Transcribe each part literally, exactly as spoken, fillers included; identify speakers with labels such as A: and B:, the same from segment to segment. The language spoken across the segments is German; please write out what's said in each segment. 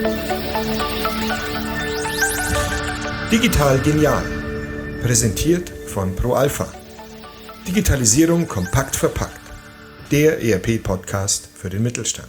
A: Digital genial. Präsentiert von ProAlpha. Digitalisierung kompakt verpackt. Der E R P-Podcast für den Mittelstand.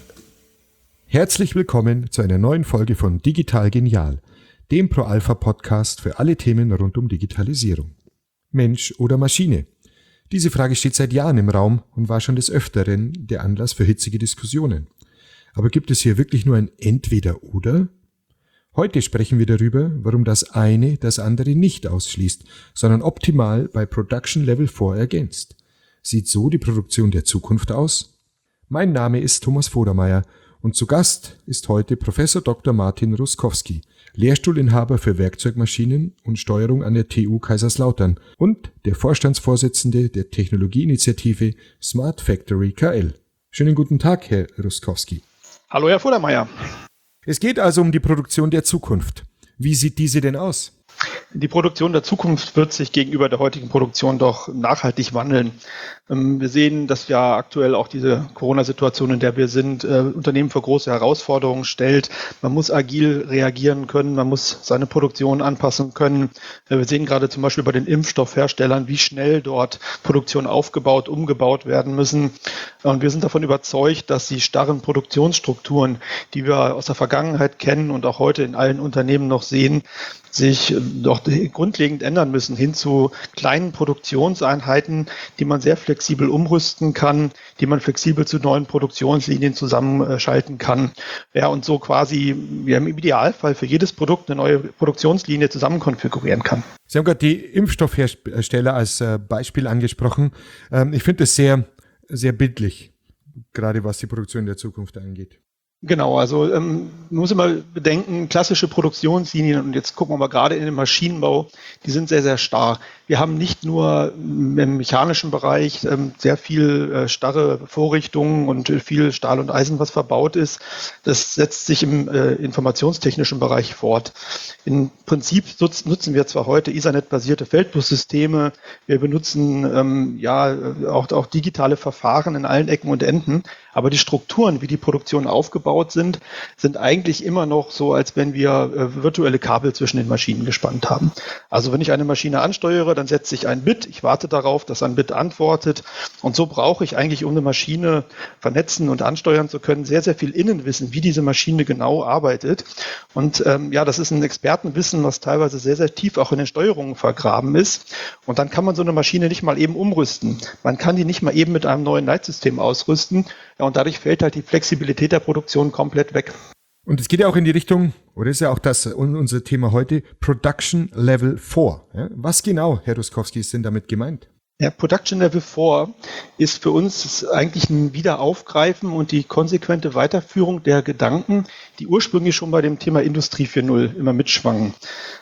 B: Herzlich willkommen zu einer neuen Folge von Digital genial, dem ProAlpha-Podcast für alle Themen rund um Digitalisierung. Mensch oder Maschine? Diese Frage steht seit Jahren im Raum und war schon des Öfteren der Anlass für hitzige Diskussionen. Aber gibt es hier wirklich nur ein Entweder-Oder? Heute sprechen wir darüber, warum das eine das andere nicht ausschließt, sondern optimal bei Production Level vier ergänzt. Sieht so die Produktion der Zukunft aus? Mein Name ist Thomas Vodermeier und zu Gast ist heute Professor Doktor Martin Ruskowski, Lehrstuhlinhaber für Werkzeugmaschinen und Steuerung an der T U Kaiserslautern und der Vorstandsvorsitzende der Technologieinitiative Smart Factory K L. Schönen guten Tag, Herr Ruskowski.
C: Hallo, Herr Vodermeier.
B: Es geht also um die Produktion der Zukunft. Wie sieht diese denn aus?
C: Die Produktion der Zukunft wird sich gegenüber der heutigen Produktion doch nachhaltig wandeln. Wir sehen, dass ja aktuell auch diese Corona-Situation, in der wir sind, Unternehmen vor große Herausforderungen stellt. Man muss agil reagieren können, man muss seine Produktion anpassen können. Wir sehen gerade zum Beispiel bei den Impfstoffherstellern, wie schnell dort Produktion aufgebaut, umgebaut werden müssen. Und wir sind davon überzeugt, dass die starren Produktionsstrukturen, die wir aus der Vergangenheit kennen und auch heute in allen Unternehmen noch sehen, sich doch grundlegend ändern müssen hin zu kleinen Produktionseinheiten, die man sehr flexibel umrüsten kann, die man flexibel zu neuen Produktionslinien zusammenschalten kann. Ja, und so quasi ja, im Idealfall für jedes Produkt eine neue Produktionslinie zusammen konfigurieren kann.
B: Sie haben gerade die Impfstoffhersteller als Beispiel angesprochen. Ich finde das sehr, sehr bildlich, gerade was die Produktion der Zukunft angeht.
C: Genau, also ähm, man muss immer bedenken, klassische Produktionslinien, und jetzt gucken wir mal gerade in den Maschinenbau, die sind sehr, sehr starr. Wir haben nicht nur im mechanischen Bereich ähm, sehr viel äh, starre Vorrichtungen und viel Stahl und Eisen, was verbaut ist. Das setzt sich im äh, informationstechnischen Bereich fort. Im Prinzip nutz, nutzen wir zwar heute Ethernet-basierte Feldbussysteme, wir benutzen ähm, ja auch, auch digitale Verfahren in allen Ecken und Enden, aber die Strukturen, wie die Produktion aufgebaut sind, sind eigentlich immer noch so, als wenn wir äh, virtuelle Kabel zwischen den Maschinen gespannt haben. Also wenn ich eine Maschine ansteuere, dann setze ich ein Bit, ich warte darauf, dass ein Bit antwortet, und so brauche ich eigentlich, um eine Maschine vernetzen und ansteuern zu können, sehr, sehr viel Innenwissen, wie diese Maschine genau arbeitet. Und ähm, ja, das ist ein Expertenwissen, was teilweise sehr, sehr tief auch in den Steuerungen vergraben ist. Und dann kann man so eine Maschine nicht mal eben umrüsten. Man kann die nicht mal eben mit einem neuen Leitsystem ausrüsten. Ja, und dadurch fällt halt die Flexibilität der Produktion komplett weg.
B: Und es geht ja auch in die Richtung, oder ist ja auch das unser Thema heute, Production Level vier. Ja, was genau, Herr Ruskowski, ist denn damit gemeint?
C: Ja, Production Level vier ist für uns eigentlich ein Wiederaufgreifen und die konsequente Weiterführung der Gedanken, die ursprünglich schon bei dem Thema Industrie vier Punkt null immer mitschwangen.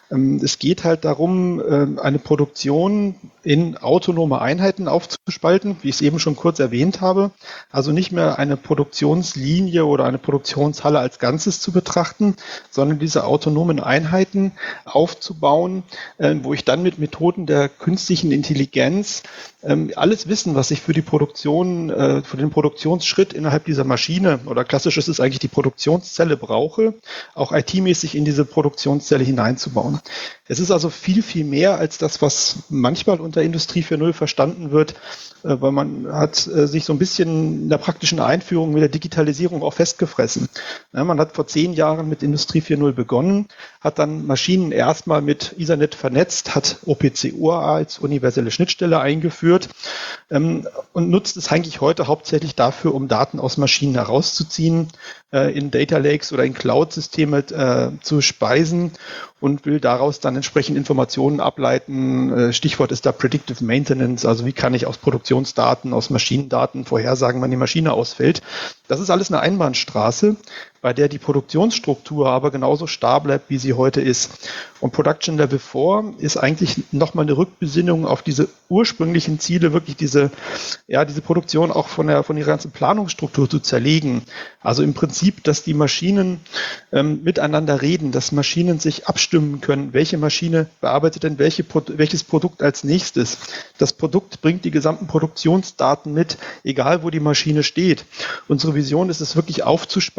C: Es geht halt darum, eine Produktion in autonome Einheiten aufzuspalten, wie ich es eben schon kurz erwähnt habe. Also nicht mehr eine Produktionslinie oder eine Produktionshalle als Ganzes zu betrachten, sondern diese autonomen Einheiten aufzubauen, wo ich dann mit Methoden der künstlichen Intelligenz alles Wissen, was ich für die Produktion, für den Produktionsschritt innerhalb dieser Maschine, oder klassisch ist es eigentlich die Produktionszelle, brauche, auch I T-mäßig in diese Produktionszelle hineinzubauen. Es ist also viel, viel mehr als das, was manchmal unter Industrie vier Punkt null verstanden wird, weil man hat sich so ein bisschen in der praktischen Einführung mit der Digitalisierung auch festgefressen. Man hat vor zehn Jahren mit Industrie vier Punkt null begonnen, hat dann Maschinen erstmal mit Ethernet vernetzt, hat O P C U A als universelle Schnittstelle eingeführt und nutzt es eigentlich heute hauptsächlich dafür, um Daten aus Maschinen herauszuziehen, in Data Lakes oder in Cloud-Systeme zu speisen und will daraus dann entsprechend Informationen ableiten. Stichwort ist da Predictive Maintenance, also wie kann ich aus Produktionsdaten, aus Maschinendaten vorhersagen, wann die Maschine ausfällt. Das ist alles eine Einbahnstraße, bei der die Produktionsstruktur aber genauso starr bleibt, wie sie heute ist. Und Production Level vier ist eigentlich nochmal eine Rückbesinnung auf diese ursprünglichen Ziele, wirklich diese, ja, diese Produktion auch von der, von ihrer ganzen Planungsstruktur zu zerlegen. Also im Prinzip, dass die Maschinen ähm, miteinander reden, dass Maschinen sich abstimmen können, welche Maschine bearbeitet denn welche, welches Produkt als nächstes. Das Produkt bringt die gesamten Produktionsdaten mit, egal wo die Maschine steht. Unsere Vision ist es wirklich aufzuspalten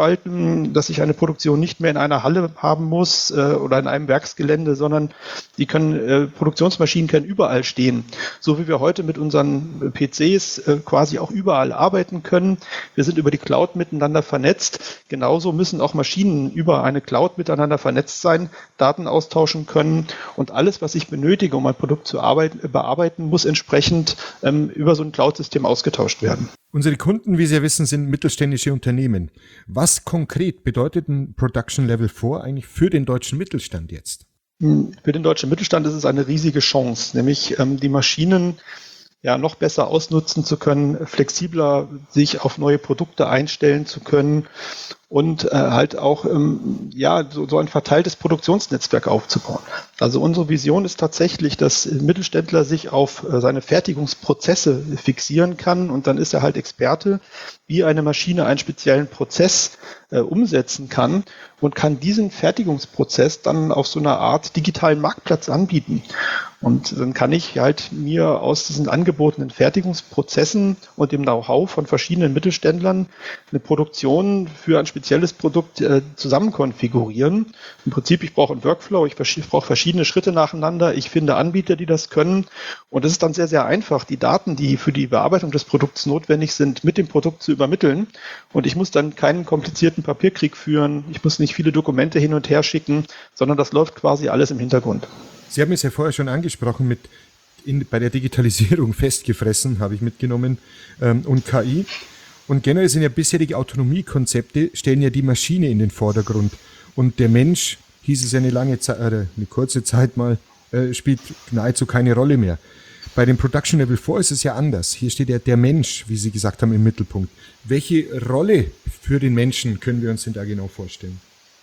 C: ähm, dass ich eine Produktion nicht mehr in einer Halle haben muss äh, oder in einem Werksgelände, sondern die können, äh, Produktionsmaschinen können überall stehen. So wie wir heute mit unseren P Cs äh, quasi auch überall arbeiten können. Wir sind über die Cloud miteinander vernetzt. Genauso müssen auch Maschinen über eine Cloud miteinander vernetzt sein, Daten austauschen können und alles, was ich benötige, um ein Produkt zu arbeiten, bearbeiten, muss entsprechend ähm, über so ein Cloud-System ausgetauscht werden.
B: Unsere Kunden, wie Sie ja wissen, sind mittelständische Unternehmen. Was konkret bedeutet ein Production Level vier eigentlich für den deutschen Mittelstand jetzt?
C: Für den deutschen Mittelstand ist es eine riesige Chance, nämlich ähm, die Maschinen ja noch besser ausnutzen zu können, flexibler sich auf neue Produkte einstellen zu können und äh, halt auch ähm, ja so, so ein verteiltes Produktionsnetzwerk aufzubauen. Also unsere Vision ist tatsächlich, dass ein Mittelständler sich auf äh, seine Fertigungsprozesse fixieren kann und dann ist er halt Experte, wie eine Maschine einen speziellen Prozess äh, umsetzen kann und kann diesen Fertigungsprozess dann auf so einer Art digitalen Marktplatz anbieten. Und dann kann ich halt mir aus diesen angebotenen Fertigungsprozessen und dem Know-how von verschiedenen Mittelständlern eine Produktion für ein spezielles Produkt äh, zusammen konfigurieren. Im Prinzip, ich brauche einen Workflow, ich, ich brauche verschiedene Schritte nacheinander, ich finde Anbieter, die das können. Und es ist dann sehr, sehr einfach, die Daten, die für die Bearbeitung des Produkts notwendig sind, mit dem Produkt zu übermitteln. Und ich muss dann keinen komplizierten Papierkrieg führen, ich muss nicht viele Dokumente hin und her schicken, sondern das läuft quasi alles im Hintergrund.
B: Sie haben es ja vorher schon angesprochen, mit in, bei der Digitalisierung festgefressen, habe ich mitgenommen, ähm, und K I. Und generell sind ja bisherige Autonomiekonzepte, stellen ja die Maschine in den Vordergrund. Und der Mensch, hieß es ja eine lange Zeit, äh, eine kurze Zeit mal, äh, spielt nahezu keine Rolle mehr. Bei dem Production Level vier ist es ja anders. Hier steht ja der Mensch, wie Sie gesagt haben, im Mittelpunkt. Welche Rolle für den Menschen können wir uns denn da genau vorstellen?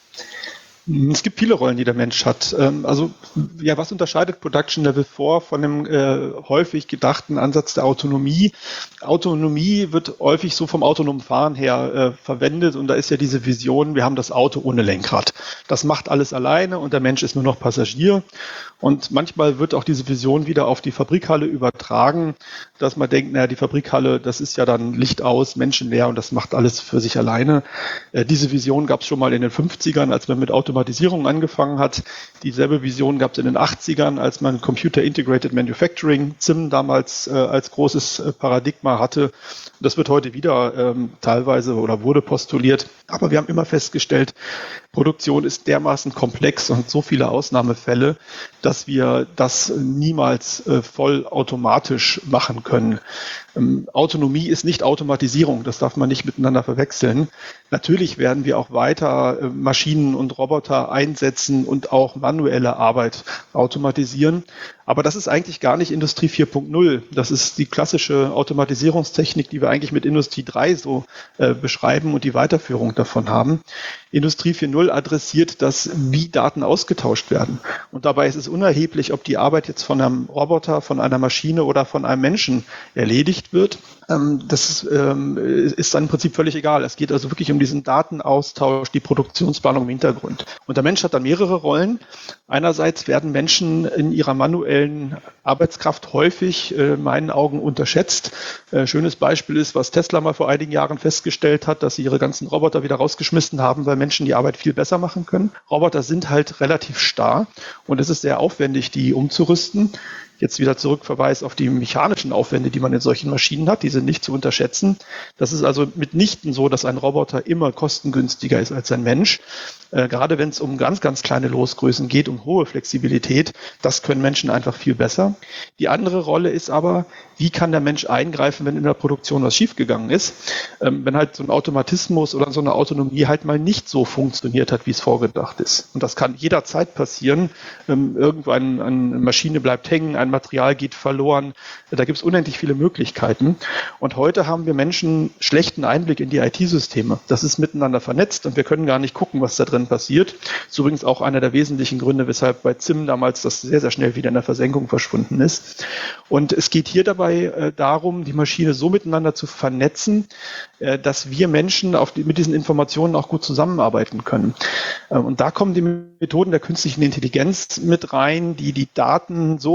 C: Es gibt viele Rollen, die der Mensch hat. Also, ja, was unterscheidet Production Level vier von dem äh, häufig gedachten Ansatz der Autonomie? Autonomie wird häufig so vom autonomen Fahren her äh, verwendet und da ist ja diese Vision, wir haben das Auto ohne Lenkrad. Das macht alles alleine und der Mensch ist nur noch Passagier. Und manchmal wird auch diese Vision wieder auf die Fabrikhalle übertragen, dass man denkt, naja, die Fabrikhalle, das ist ja dann Licht aus, menschenleer und das macht alles für sich alleine. Äh, diese Vision gab es schon mal in den fünfzigern, als man mit Automatisierung angefangen hat. Dieselbe Vision gab es in den achtzigern, als man Computer Integrated Manufacturing, C I M, damals äh, als großes äh, Paradigma hatte. Das wird heute wieder ähm, teilweise oder wurde postuliert. Aber wir haben immer festgestellt, Produktion ist dermaßen komplex und so viele Ausnahmefälle, dass wir das niemals äh, vollautomatisch machen können. Ähm, Autonomie ist nicht Automatisierung, das darf man nicht miteinander verwechseln. Natürlich werden wir auch weiter äh, Maschinen und Roboter einsetzen und auch manuelle Arbeit automatisieren. Aber das ist eigentlich gar nicht Industrie vier Punkt null. Das ist die klassische Automatisierungstechnik, die wir eigentlich mit Industrie drei so äh, beschreiben und die Weiterführung davon haben. Industrie vier Punkt null adressiert das, wie Daten ausgetauscht werden. Und dabei ist es unerheblich, ob die Arbeit jetzt von einem Roboter, von einer Maschine oder von einem Menschen erledigt wird. Ähm, das ist, ähm, ist dann im Prinzip völlig egal. Es geht also wirklich um diesen Datenaustausch, die Produktionsplanung im Hintergrund. Und der Mensch hat da mehrere Rollen. Einerseits werden Menschen in ihrer manuellen Arbeitskraft häufig äh, in meinen Augen unterschätzt. Äh, schönes Beispiel ist, was Tesla mal vor einigen Jahren festgestellt hat, dass sie ihre ganzen Roboter wieder rausgeschmissen haben, weil Menschen die Arbeit viel besser machen können. Roboter sind halt relativ starr und es ist sehr aufwendig, die umzurüsten. Jetzt wieder Zurückverweis auf die mechanischen Aufwände, die man in solchen Maschinen hat, die sind nicht zu unterschätzen. Das ist also mitnichten so, dass ein Roboter immer kostengünstiger ist als ein Mensch. Äh, gerade wenn es um ganz, ganz kleine Losgrößen geht, um hohe Flexibilität, das können Menschen einfach viel besser. Die andere Rolle ist aber, wie kann der Mensch eingreifen, wenn in der Produktion was schiefgegangen ist? Ähm, wenn halt so ein Automatismus oder so eine Autonomie halt mal nicht so funktioniert hat, wie es vorgedacht ist. Und das kann jederzeit passieren. Ähm, irgendwann eine Maschine bleibt hängen, ein Material geht verloren. Da gibt es unendlich viele Möglichkeiten. Und heute haben wir Menschen schlechten Einblick in die I T-Systeme. Das ist miteinander vernetzt und wir können gar nicht gucken, was da drin passiert. Das ist übrigens auch einer der wesentlichen Gründe, weshalb bei C I M damals das sehr, sehr schnell wieder in der Versenkung verschwunden ist. Und es geht hier dabei äh, darum, die Maschine so miteinander zu vernetzen, äh, dass wir Menschen auf die, mit diesen Informationen auch gut zusammenarbeiten können. Äh, und da kommen die Methoden der künstlichen Intelligenz mit rein, die die Daten so aufbereiten,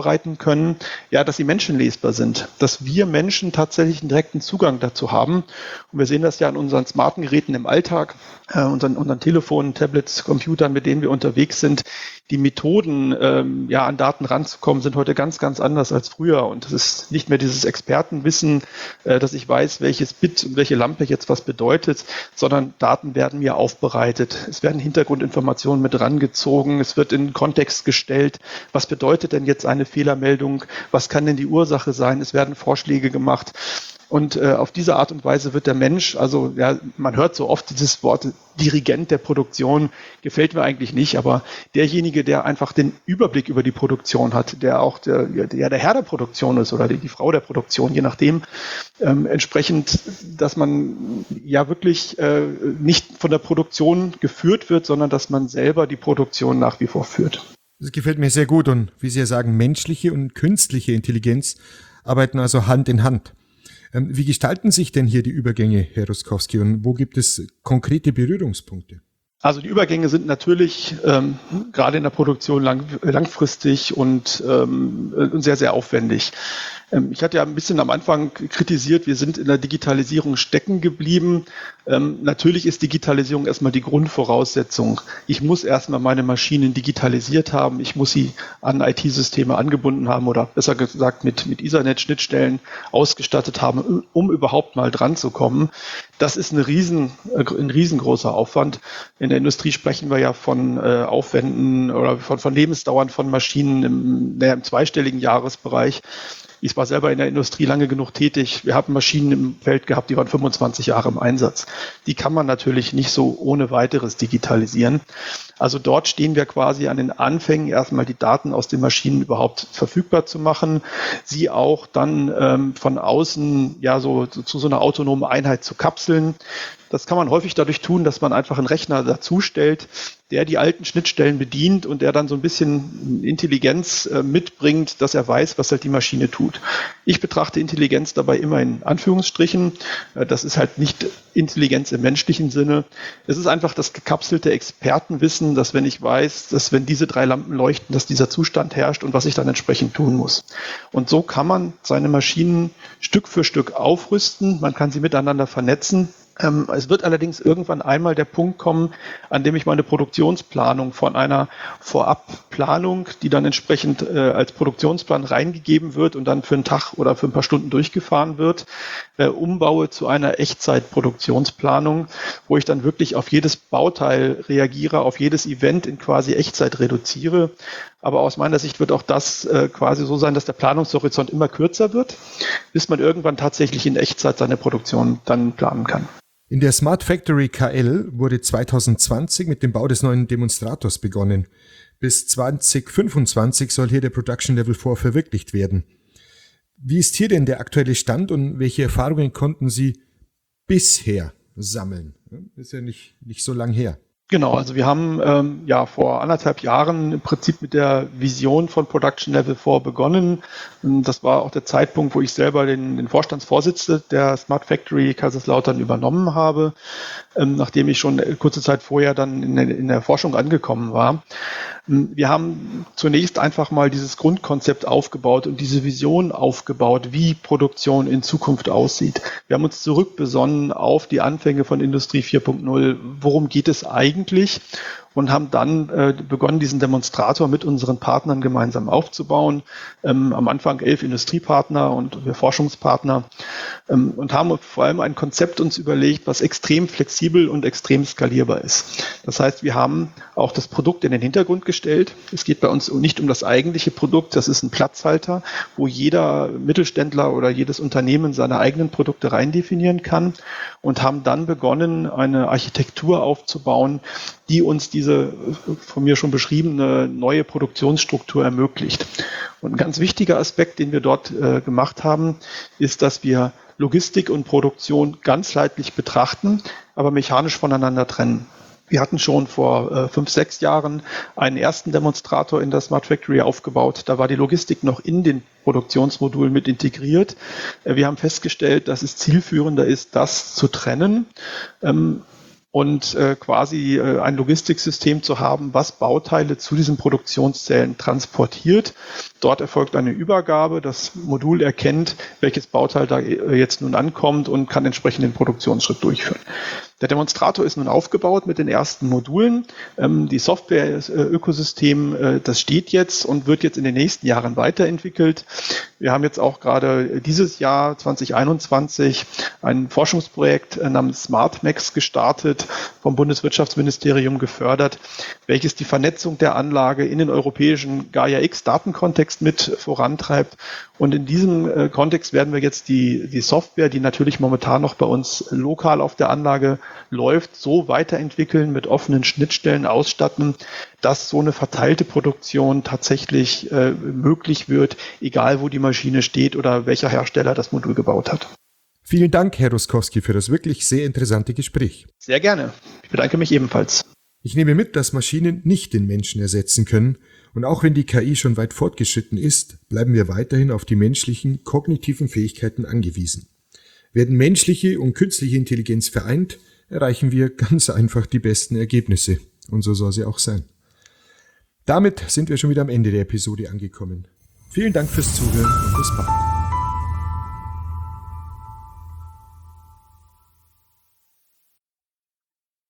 C: aufbereiten können, ja, dass sie menschenlesbar sind, dass wir Menschen tatsächlich einen direkten Zugang dazu haben. Und wir sehen das ja an unseren smarten Geräten im Alltag, äh, unseren, unseren Telefonen, Tablets, Computern, mit denen wir unterwegs sind. Die Methoden, ähm, ja, an Daten ranzukommen, sind heute ganz, ganz anders als früher. Und es ist nicht mehr dieses Expertenwissen, äh, dass ich weiß, welches Bit und welche Lampe jetzt was bedeutet, sondern Daten werden mir aufbereitet. Es werden Hintergrundinformationen mit rangezogen. Es wird in Kontext gestellt. Was bedeutet denn jetzt eine Fehlermeldung? Was kann denn die Ursache sein? Es werden Vorschläge gemacht. Und äh, auf diese Art und Weise wird der Mensch, also ja, man hört so oft dieses Wort Dirigent der Produktion, gefällt mir eigentlich nicht, aber derjenige, der einfach den Überblick über die Produktion hat, der auch der, der, der Herr der Produktion ist oder die, die Frau der Produktion, je nachdem, ähm, entsprechend, dass man ja wirklich äh, nicht von der Produktion geführt wird, sondern dass man selber die Produktion nach wie vor führt.
B: Das gefällt mir sehr gut und wie Sie ja sagen, menschliche und künstliche Intelligenz arbeiten also Hand in Hand. Wie gestalten sich denn hier die Übergänge, Herr Ruskowski, und wo gibt es konkrete Berührungspunkte?
C: Also die Übergänge sind natürlich ähm, gerade in der Produktion lang, langfristig und ähm, sehr, sehr aufwendig. Ähm, ich hatte ja ein bisschen am Anfang kritisiert, wir sind in der Digitalisierung stecken geblieben. Ähm, natürlich ist Digitalisierung erstmal die Grundvoraussetzung. Ich muss erstmal meine Maschinen digitalisiert haben. Ich muss sie an I T-Systeme angebunden haben oder besser gesagt mit, mit Ethernet-Schnittstellen ausgestattet haben, um überhaupt mal dran zu kommen. Das ist eine riesen, ein riesengroßer Aufwand. In der Industrie sprechen wir ja von äh, Aufwänden oder von, von Lebensdauern von Maschinen im, naja, im zweistelligen Jahresbereich. Ich war selber in der Industrie lange genug tätig. Wir haben Maschinen im Feld gehabt, die waren fünfundzwanzig Jahre im Einsatz. Die kann man natürlich nicht so ohne weiteres digitalisieren. Also dort stehen wir quasi an den Anfängen, erstmal die Daten aus den Maschinen überhaupt verfügbar zu machen, sie auch dann ähm, von außen ja so, so zu so einer autonomen Einheit zu kapseln. Das kann man häufig dadurch tun, dass man einfach einen Rechner dazustellt, der die alten Schnittstellen bedient und der dann so ein bisschen Intelligenz äh, mitbringt, dass er weiß, was halt die Maschine tut. Ich betrachte Intelligenz dabei immer in Anführungsstrichen. Äh, das ist halt nicht Intelligenz im menschlichen Sinne. Es ist einfach das gekapselte Expertenwissen, dass wenn ich weiß, dass wenn diese drei Lampen leuchten, dass dieser Zustand herrscht und was ich dann entsprechend tun muss. Und so kann man seine Maschinen Stück für Stück aufrüsten. Man kann sie miteinander vernetzen. Ähm, es wird allerdings irgendwann einmal der Punkt kommen, an dem ich meine Produktionsplanung von einer Vorabplanung, die dann entsprechend äh, als Produktionsplan reingegeben wird und dann für einen Tag oder für ein paar Stunden durchgefahren wird, äh, umbaue zu einer Echtzeitproduktionsplanung, wo ich dann wirklich auf jedes Bauteil reagiere, auf jedes Event in quasi Echtzeit reduziere. Aber aus meiner Sicht wird auch das äh, quasi so sein, dass der Planungshorizont immer kürzer wird, bis man irgendwann tatsächlich in Echtzeit seine Produktion dann planen kann.
B: In der Smart Factory K L wurde zwanzig zwanzig mit dem Bau des neuen Demonstrators begonnen. Bis zwanzig fünfundzwanzig soll hier der Production Level vier verwirklicht werden. Wie ist hier denn der aktuelle Stand und welche Erfahrungen konnten Sie bisher sammeln? Das ist ja nicht, nicht so lang her.
C: Genau, also wir haben ähm, ja vor anderthalb Jahren im Prinzip mit der Vision von Production Level vier begonnen. Und das war auch der Zeitpunkt, wo ich selber den, den Vorstandsvorsitz der Smart Factory Kaiserslautern übernommen habe, ähm, nachdem ich schon kurze Zeit vorher dann in der, in der Forschung angekommen war. Wir haben zunächst einfach mal dieses Grundkonzept aufgebaut und diese Vision aufgebaut, wie Produktion in Zukunft aussieht. Wir haben uns zurückbesonnen auf die Anfänge von Industrie vier Punkt null. Worum geht es eigentlich? Und haben dann äh, begonnen, diesen Demonstrator mit unseren Partnern gemeinsam aufzubauen. Ähm, am Anfang elf Industriepartner und wir Forschungspartner ähm, und haben vor allem ein Konzept uns überlegt, was extrem flexibel und extrem skalierbar ist. Das heißt, wir haben auch das Produkt in den Hintergrund gestellt. Es geht bei uns nicht um das eigentliche Produkt, das ist ein Platzhalter, wo jeder Mittelständler oder jedes Unternehmen seine eigenen Produkte rein definieren kann und haben dann begonnen, eine Architektur aufzubauen, die uns diese von mir schon beschriebene neue Produktionsstruktur ermöglicht. Und ein ganz wichtiger Aspekt, den wir dort äh, gemacht haben, ist, dass wir Logistik und Produktion ganzheitlich betrachten, aber mechanisch voneinander trennen. Wir hatten schon vor äh, fünf, sechs Jahren einen ersten Demonstrator in der Smart Factory aufgebaut. Da war die Logistik noch in den Produktionsmodulen mit integriert. Äh, wir haben festgestellt, dass es zielführender ist, das zu trennen. Ähm, und äh, quasi äh, ein Logistiksystem zu haben, was Bauteile zu diesen Produktionszellen transportiert. Dort erfolgt eine Übergabe. Das Modul erkennt, welches Bauteil da jetzt nun ankommt und kann entsprechend den Produktionsschritt durchführen. Der Demonstrator ist nun aufgebaut mit den ersten Modulen. Ähm, die Software-Ökosystem, äh, das steht jetzt und wird jetzt in den nächsten Jahren weiterentwickelt. Wir haben jetzt auch gerade dieses Jahr zwanzig einundzwanzig ein Forschungsprojekt äh, namens SmartMax gestartet, vom Bundeswirtschaftsministerium gefördert, welches die Vernetzung der Anlage in den europäischen Gaia-X-Datenkontext mit vorantreibt. Und in diesem äh, Kontext werden wir jetzt die, die Software, die natürlich momentan noch bei uns lokal auf der Anlage läuft, so weiterentwickeln, mit offenen Schnittstellen ausstatten, dass so eine verteilte Produktion tatsächlich äh, möglich wird, egal wo die Maschine steht oder welcher Hersteller das Modul gebaut hat.
B: Vielen Dank, Herr Ruskowski, für das wirklich sehr interessante Gespräch.
C: Sehr gerne. Ich bedanke mich ebenfalls.
B: Ich nehme mit, dass Maschinen nicht den Menschen ersetzen können, und auch wenn die K I schon weit fortgeschritten ist, bleiben wir weiterhin auf die menschlichen kognitiven Fähigkeiten angewiesen. Werden menschliche und künstliche Intelligenz vereint, erreichen wir ganz einfach die besten Ergebnisse. Und so soll sie auch sein. Damit sind wir schon wieder am Ende der Episode angekommen. Vielen Dank fürs Zuhören und bis bald.